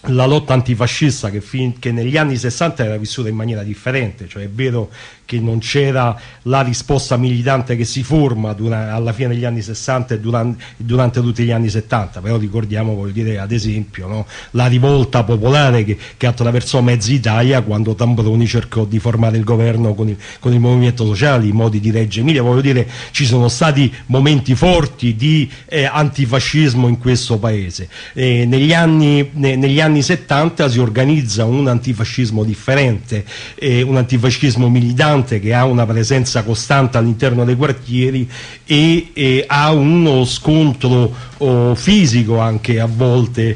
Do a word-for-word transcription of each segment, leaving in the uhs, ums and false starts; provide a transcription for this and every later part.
la lotta antifascista che, fin, che negli anni sessanta era vissuta in maniera differente, cioè è vero che non c'era la risposta militante che si forma durante, alla fine degli anni sessanta e durante, durante tutti gli anni settanta, però ricordiamo, voglio dire, ad esempio, no, la rivolta popolare che, che attraversò mezza Italia quando Tambroni cercò di formare il governo con il, con il movimento sociale, i modi di Reggio Emilia. Voglio dire, ci sono stati momenti forti di eh, antifascismo in questo paese. Eh, negli, anni, ne, negli anni settanta si organizza un antifascismo differente, eh, un antifascismo militante che ha una presenza costante all'interno dei quartieri e, e ha uno scontro oh, fisico anche a volte,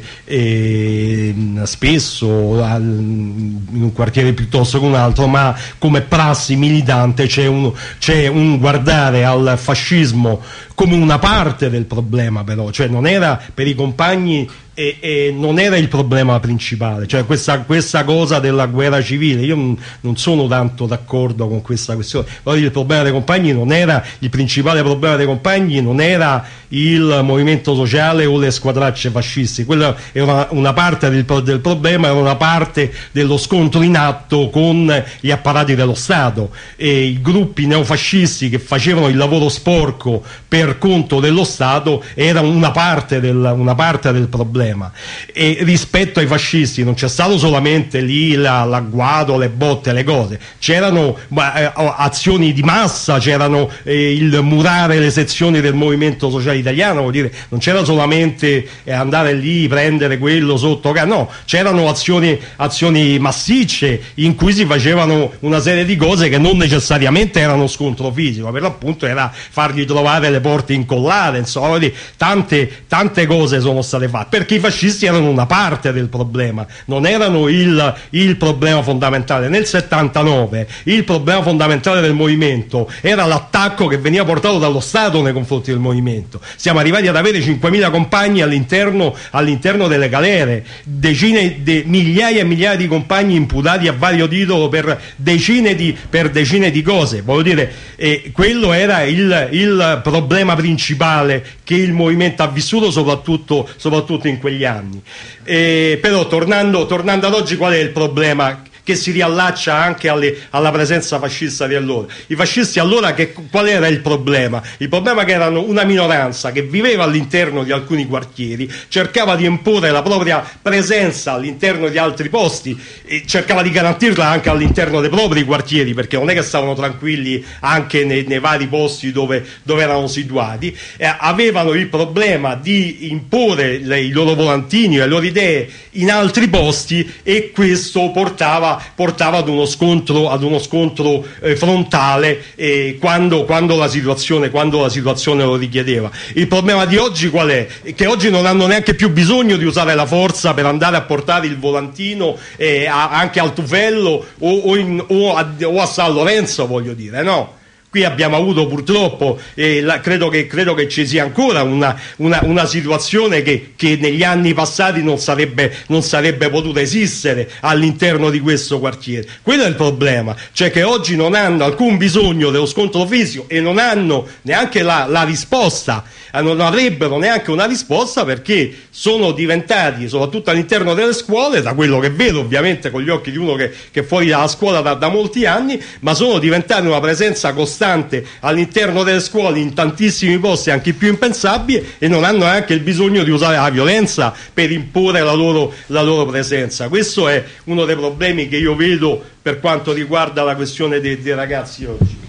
eh, spesso al, in un quartiere piuttosto che un altro, ma come prassi militante c'è un, c'è un guardare al fascismo come una parte del problema, però, cioè non era per i compagni e, e non era il problema principale, cioè questa, questa cosa della guerra civile, io non, non sono tanto d'accordo con questa questione. Però il problema dei compagni non era il principale problema dei compagni, non era il movimento sociale o le squadracce fascisti, quella era una, una parte del, del problema, era una parte dello scontro in atto con gli apparati dello Stato e i gruppi neofascisti che facevano il lavoro sporco per conto dello Stato era una parte del, una parte del problema. E rispetto ai fascisti non c'è stato solamente lì la, l'agguato, le botte, le cose, c'erano eh, azioni di massa, c'erano eh, il murare le sezioni del movimento sociale italiano, vuol dire, non c'era solamente eh, andare lì, prendere quello sotto, no, c'erano azioni, azioni massicce in cui si facevano una serie di cose che non necessariamente erano scontro fisico, per l'appunto era fargli trovare le porte incollate, insomma, dire, tante, tante cose sono state fatte, perché i fascisti erano una parte del problema, non erano il, il problema fondamentale. Nel settantanove il problema fondamentale del movimento era l'attacco che veniva portato dallo Stato nei confronti del movimento. Siamo arrivati ad avere cinquemila compagni all'interno, all'interno delle galere, decine de, migliaia e migliaia di compagni imputati a vario titolo per decine di, per decine di cose. Voglio dire, eh, quello era il, il problema principale che il movimento ha vissuto, soprattutto, soprattutto in quegli anni. Eh, però tornando, tornando ad oggi, qual è il problema che si riallaccia anche alle, alla presenza fascista di allora? I fascisti allora, che, qual era il problema? Il problema è che erano una minoranza che viveva all'interno di alcuni quartieri, cercava di imporre la propria presenza all'interno di altri posti e cercava di garantirla anche all'interno dei propri quartieri, perché non è che stavano tranquilli anche nei, nei vari posti dove, dove erano situati. Eh, avevano il problema di imporre le, i loro volantini, le loro idee in altri posti, e questo portava portava ad uno scontro, ad uno scontro eh, frontale eh, quando, quando, la situazione, quando la situazione lo richiedeva. Il problema di oggi qual è? Che oggi non hanno neanche più bisogno di usare la forza per andare a portare il volantino eh, a, anche al Tufello o, o, in, o, a, o a San Lorenzo, voglio dire, no? Qui abbiamo avuto purtroppo, eh, la, credo, che, credo che ci sia ancora una, una, una situazione che, che negli anni passati non sarebbe, non sarebbe potuta esistere all'interno di questo quartiere. Quello è il problema, cioè che oggi non hanno alcun bisogno dello scontro fisico e non hanno neanche la, la risposta, eh, non avrebbero neanche una risposta, perché sono diventati, soprattutto all'interno delle scuole, da quello che vedo ovviamente con gli occhi di uno che, che è fuori dalla scuola da, da molti anni, ma sono diventati una presenza costante all'interno delle scuole in tantissimi posti, anche più impensabili, e non hanno neanche il bisogno di usare la violenza per imporre la loro, la loro presenza. Questo è uno dei problemi che io vedo per quanto riguarda la questione dei, dei ragazzi oggi.